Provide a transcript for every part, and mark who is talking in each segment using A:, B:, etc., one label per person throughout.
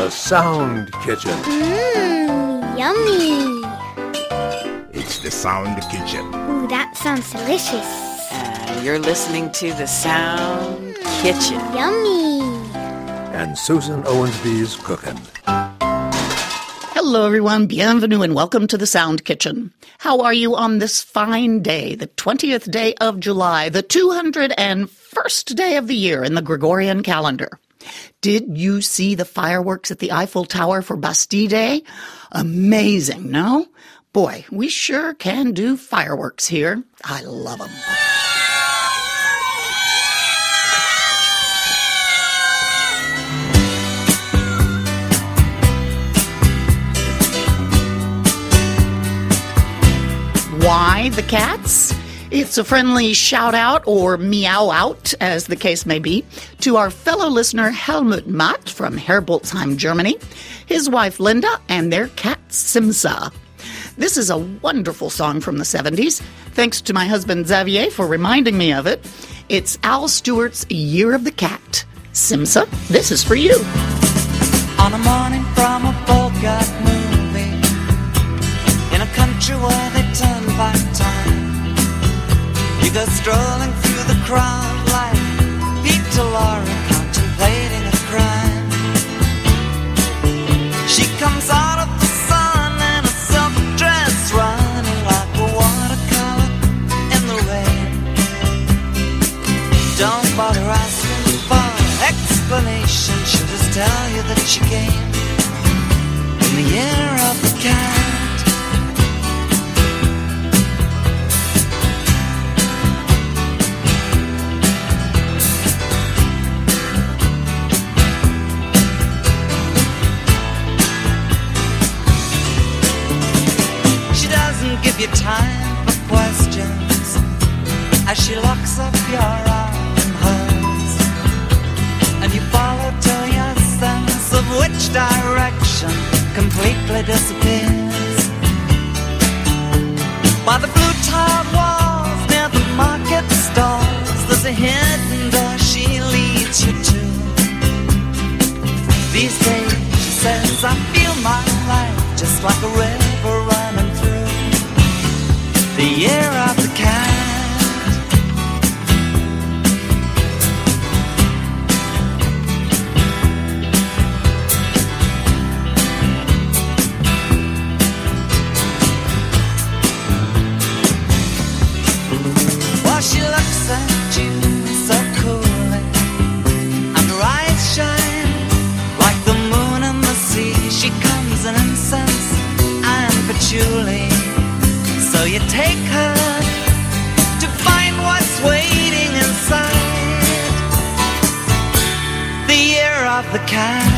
A: The Sound Kitchen.
B: Yummy.
C: It's the Sound Kitchen.
B: Ooh, that sounds delicious.
D: You're listening to The Sound Kitchen.
B: Yummy.
A: And Susan Owensby's cooking.
E: Hello, everyone. Bienvenue and welcome to the Sound Kitchen. How are you on this fine day, the 20th day of July, the 201st day of the year in the Gregorian calendar? Did you see the fireworks at the Eiffel Tower for Bastille Day? Amazing, no? Boy, we sure can do fireworks here. I love them. Why the cats? It's a friendly shout-out or meow-out, as the case may be, to our fellow listener Helmut Matt from Herbolzheim, Germany, his wife Linda, and their cat Simsa. This is a wonderful song from the 70s. Thanks to my husband Xavier for reminding me of it. It's Al Stewart's Year of the Cat. Simsa, this is for you.
F: On a morning from a Bogart movie, in a country where they turn back time, you go strolling through the crowd like Peter Lorre contemplating a crime. She comes out of the sun in a silk dress, running like a watercolor in the rain. Don't bother asking for explanation, she'll just tell you that she came in the year of the cat. Give you time for questions as she locks up your arm in hers, and you follow till your sense of which direction completely disappears. By the blue tiled walls near the market stalls, there's a hidden door she leads you to. These days, she says, I feel my life just like a river running through the year of the cat. Well, she looks at you so coolly, and her eyes shine like the moon and the sea. She comes in incense and patchouli, so you take her to find what's waiting inside the year of the cat.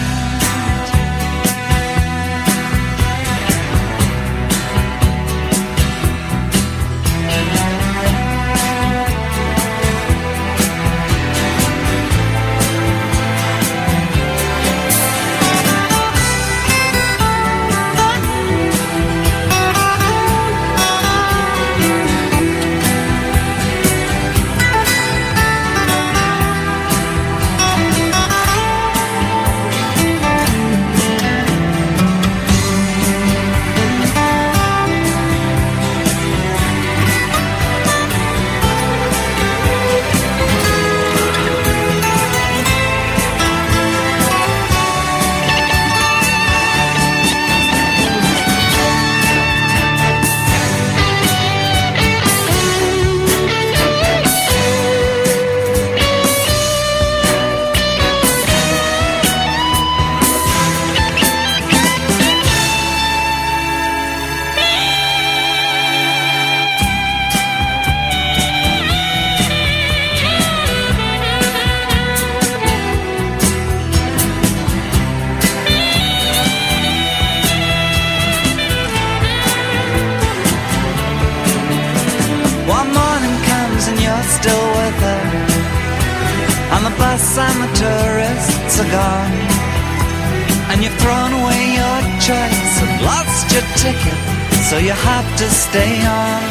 F: And the tourists are gone, and you've thrown away your choice and lost your ticket, so you have to stay on.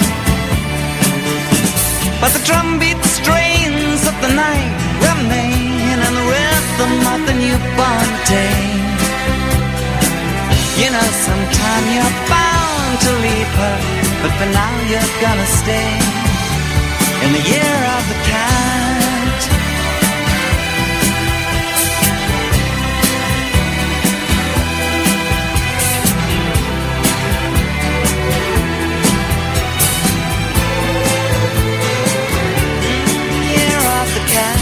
F: But the drumbeat strains of the night remain, and the rhythm of the newborn day You know, sometime you're bound to leave her, but for now you're gonna stay in the year of the cat. Year of the cat.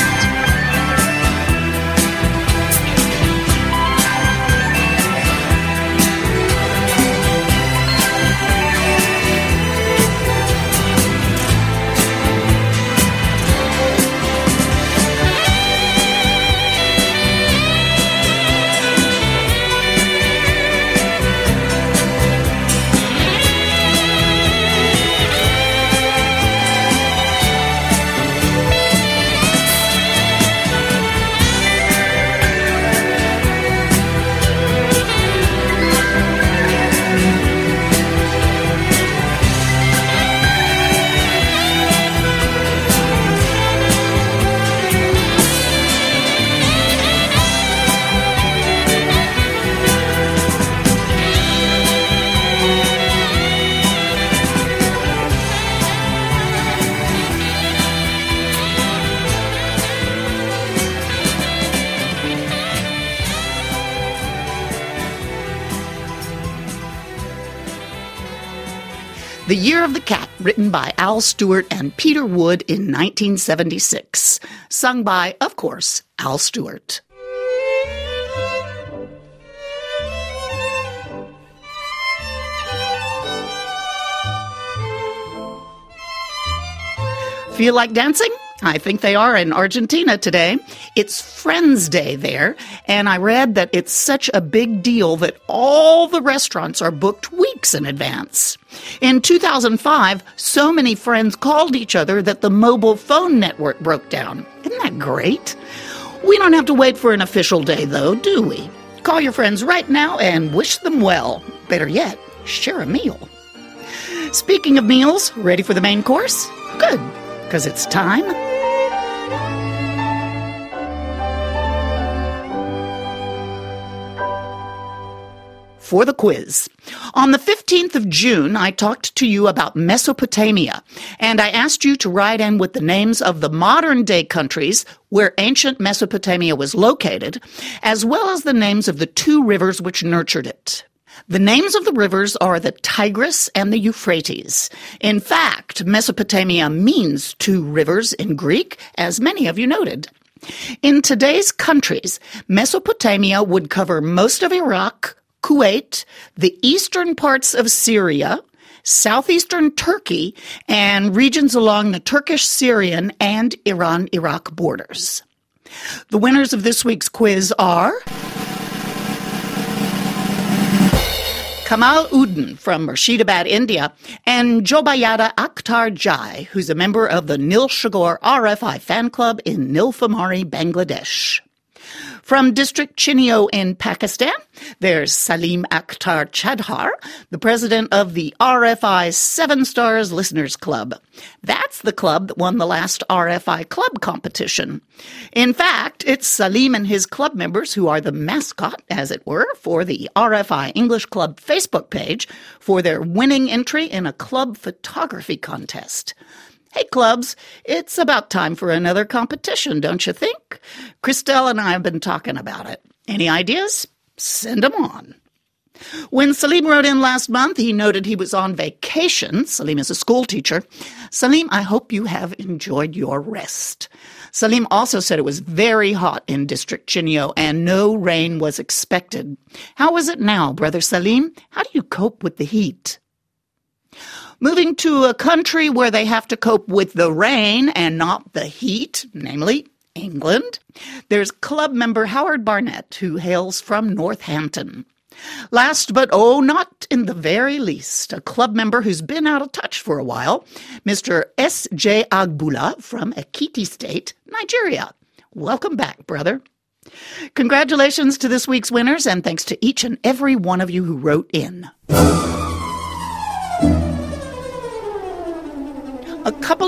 E: The Year of the Cat, written by Al Stewart and Peter Wood in 1976. Sung by, of course, Al Stewart. Feel like dancing? I think they are in Argentina today. It's Friends Day there, and I read that it's such a big deal that all the restaurants are booked weeks in advance. In 2005, so many friends called each other that the mobile phone network broke down. Isn't that great? We don't have to wait for an official day, though, do we? Call your friends right now and wish them well. Better yet, share a meal. Speaking of meals, ready for the main course? Good, because it's time. For the quiz. On the 15th of June, I talked to you about Mesopotamia, and I asked you to write in with the names of the modern-day countries where ancient Mesopotamia was located, as well as the names of the two rivers which nurtured it. The names of the rivers are the Tigris and the Euphrates. In fact, Mesopotamia means two rivers in Greek, as many of you noted. In today's countries, Mesopotamia would cover most of Iraq, Kuwait, the eastern parts of Syria, southeastern Turkey, and regions along the Turkish-Syrian and Iran-Iraq borders. The winners of this week's quiz are Kamal Uddin from Murshidabad, India, and Jobayada Akhtar Jai, who's a member of the Nil Shagor RFI fan club in Nilphamari, Bangladesh. From District Chinio in Pakistan, there's Salim Akhtar Chadhar, the president of the RFI 7 Stars Listeners Club. That's the club that won the last RFI club competition. In fact, it's Salim and his club members who are the mascot, as it were, for the RFI English Club Facebook page for their winning entry in a club photography contest. Hey, clubs, it's about time for another competition, don't you think? Christelle and I have been talking about it. Any ideas? Send them on. When Salim wrote in last month, he noted he was on vacation. Salim is a school teacher. Salim, I hope you have enjoyed your rest. Salim also said it was very hot in District Chinio and no rain was expected. How is it now, Brother Salim? How do you cope with the heat? Moving to a country where they have to cope with the rain and not the heat, namely England, there's club member Howard Barnett, who hails from Northampton. Last but not in the very least, a club member who's been out of touch for a while, Mr. S.J. Agbula from Ekiti State, Nigeria. Welcome back, brother. Congratulations to this week's winners, and thanks to each and every one of you who wrote in. A couple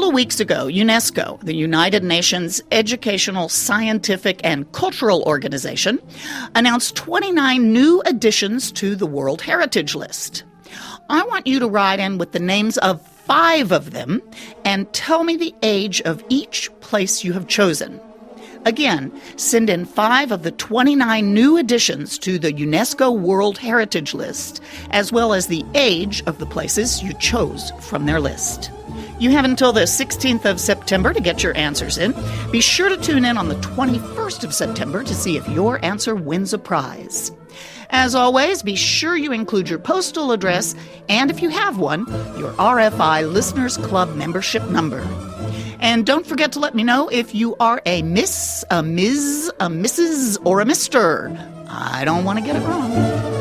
E: of weeks ago, UNESCO, the United Nations Educational, Scientific, and Cultural Organization, announced 29 new additions to the World Heritage List. I want you to write in with the names of 5 of them and tell me the age of each place you have chosen. Again, send in 5 of the 29 new additions to the UNESCO World Heritage List, as well as the age of the places you chose from their list. You have until the 16th of September to get your answers in. Be sure to tune in on the 21st of September to see if your answer wins a prize. As always, be sure you include your postal address and, if you have one, your RFI Listeners Club membership number. And don't forget to let me know if you are a Miss, a Ms., a Mrs., or a Mr. I don't want to get it wrong.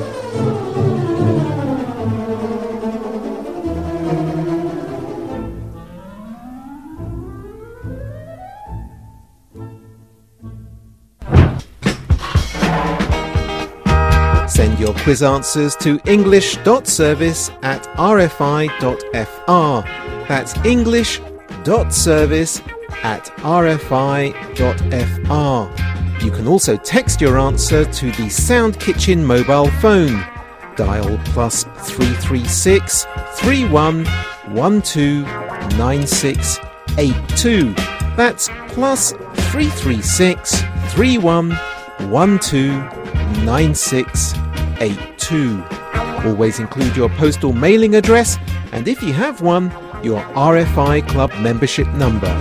G: Send your quiz answers to english.service@rfi.fr. That's english.service@rfi.fr. You can also text your answer to the Sound Kitchen mobile phone. Dial +336 31 12 9682. That's +336 31 12 9682. Always include your postal mailing address and, if you have one, your RFI Club membership number.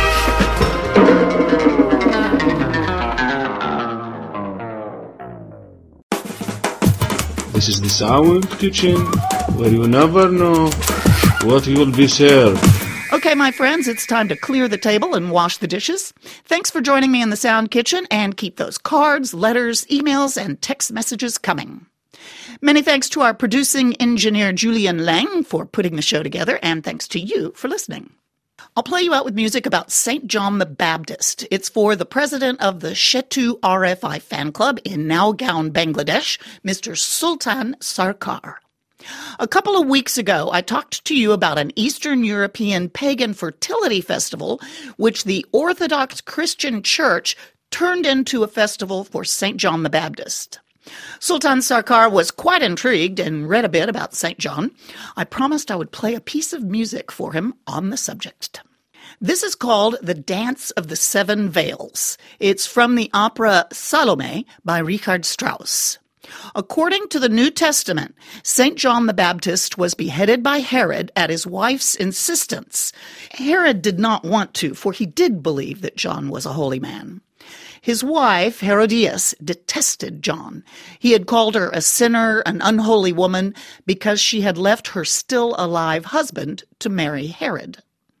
H: This is the Sound Kitchen, where you never know what you'll be served.
E: Okay, my friends, it's time to clear the table and wash the dishes. Thanks for joining me in the Sound Kitchen, and keep those cards, letters, emails, and text messages coming. Many thanks to our producing engineer, Julian Lang, for putting the show together, and thanks to you for listening. I'll play you out with music about St. John the Baptist. It's for the president of the Shetu RFI fan club in Nowgaon, Bangladesh, Mr. Sultan Sarkar. A couple of weeks ago, I talked to you about an Eastern European pagan fertility festival, which the Orthodox Christian Church turned into a festival for St. John the Baptist. Sultan Sarkar was quite intrigued and read a bit about St. John. I promised I would play a piece of music for him on the subject. This is called The Dance of the Seven Veils. It's from the opera Salome by Richard Strauss. According to the New Testament, St. John the Baptist was beheaded by Herod at his wife's insistence. Herod did not want to, for he did believe that John was a holy man. His wife, Herodias, detested John. He had called her a sinner, an unholy woman, because she had left her still alive husband to marry Herod.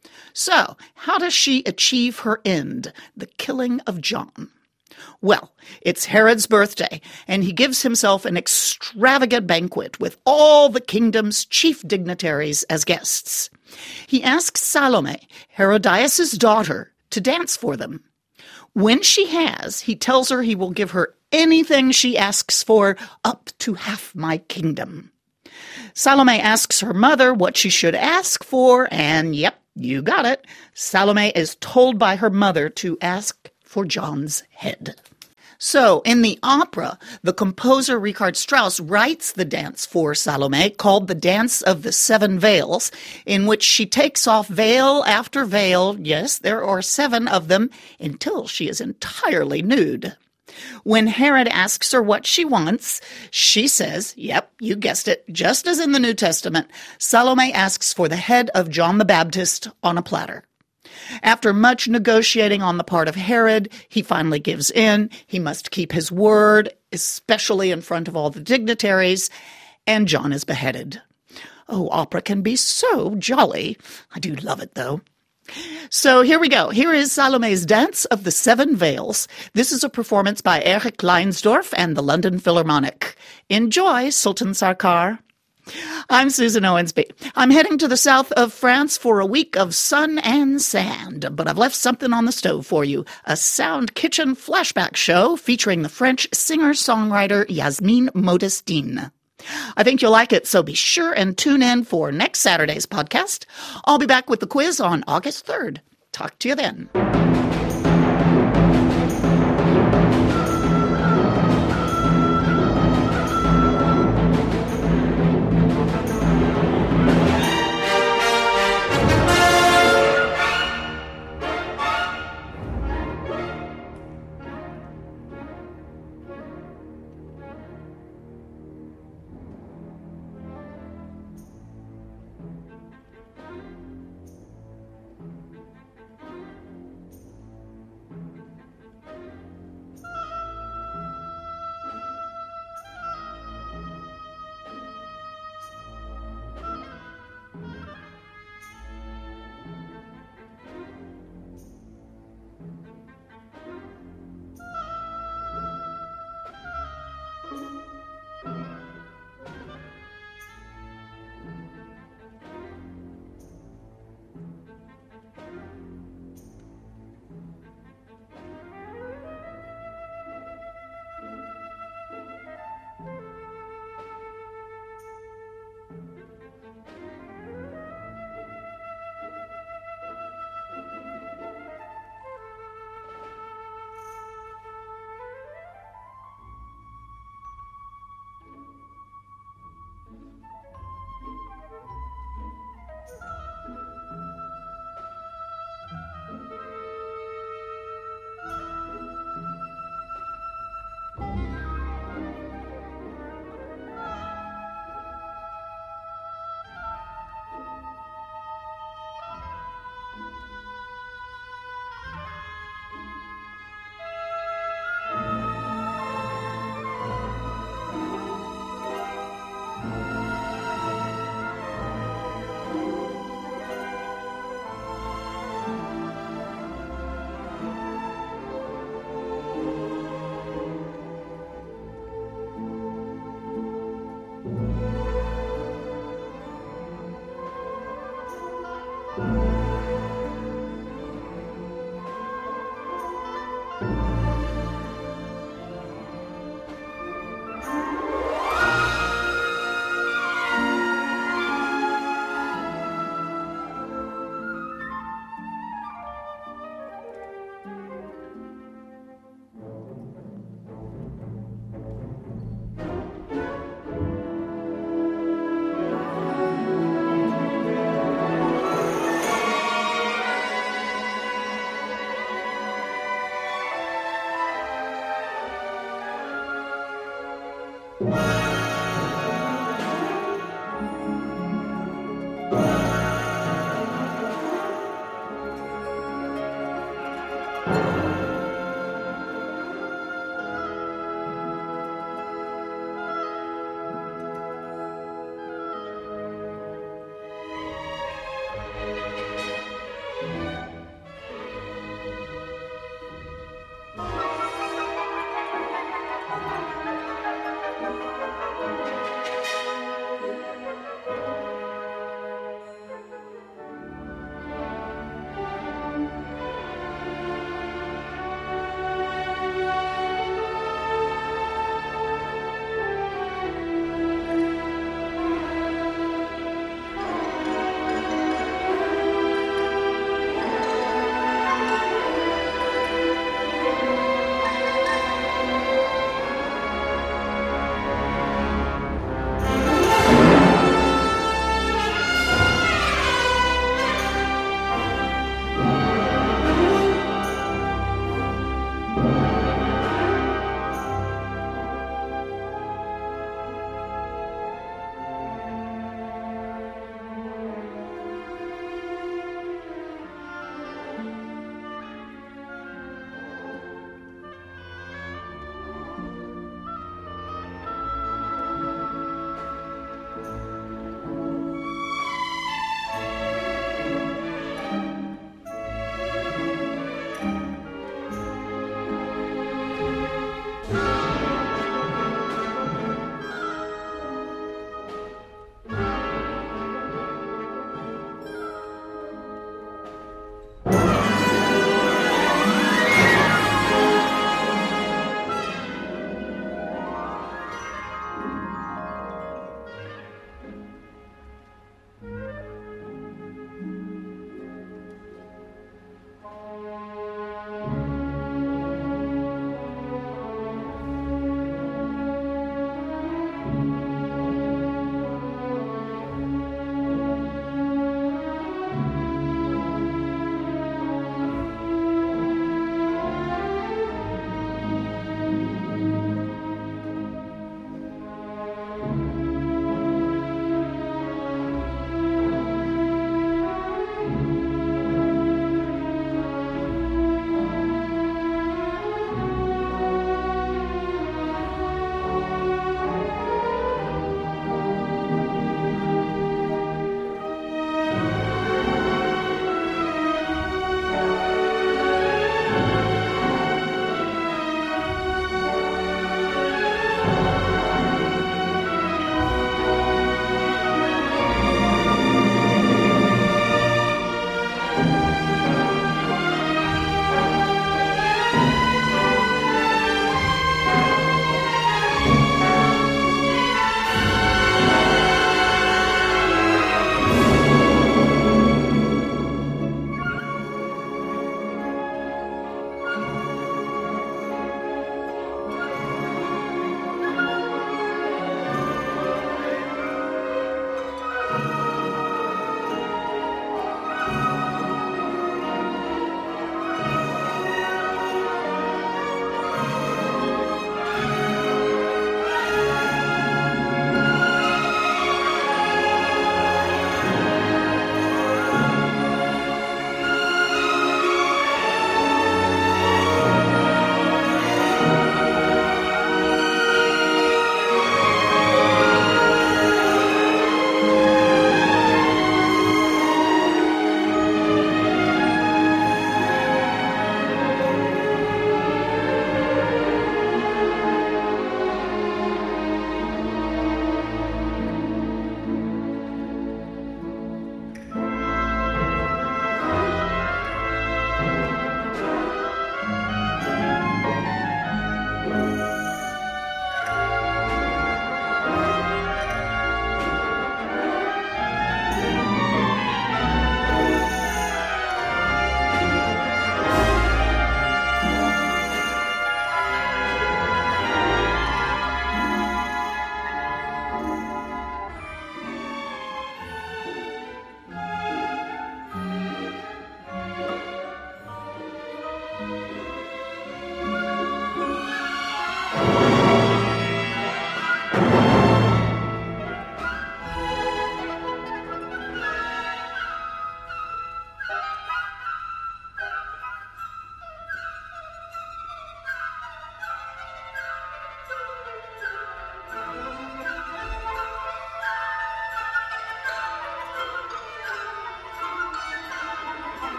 E: So, how does she achieve her end, the killing of John? Well, it's Herod's birthday, and he gives himself an extravagant banquet with all the kingdom's chief dignitaries as guests. He asks Salome, Herodias' daughter, to dance for them. When she has, he tells her he will give her anything she asks for, up to half my kingdom. Salome asks her mother what she should ask for, and yep, you got it. Salome is told by her mother to ask for John's head. So, in the opera, the composer Richard Strauss writes the dance for Salome, called the Dance of the Seven Veils, in which she takes off veil after veil, yes, there are 7 of them, until she is entirely nude. When Herod asks her what she wants, she says, yep, you guessed it, just as in the New Testament, Salome asks for the head of John the Baptist on a platter. After much negotiating on the part of Herod, he finally gives in. He must keep his word, especially in front of all the dignitaries, and John is beheaded. Oh, opera can be so jolly. I do love it, though. So here we go. Here is Salome's Dance of the Seven Veils. This is a performance by Erich Leinsdorf and the London Philharmonic. Enjoy, Sultan Sarkar. I'm Susan Owensby. I'm heading to the south of France for a week of sun and sand, but I've left something on the stove for you, a Sound Kitchen flashback show featuring the French singer-songwriter Yasmine Modestine. I think you'll like it, so be sure and tune in for next Saturday's podcast. I'll be back with the quiz on August 3rd. Talk to you then.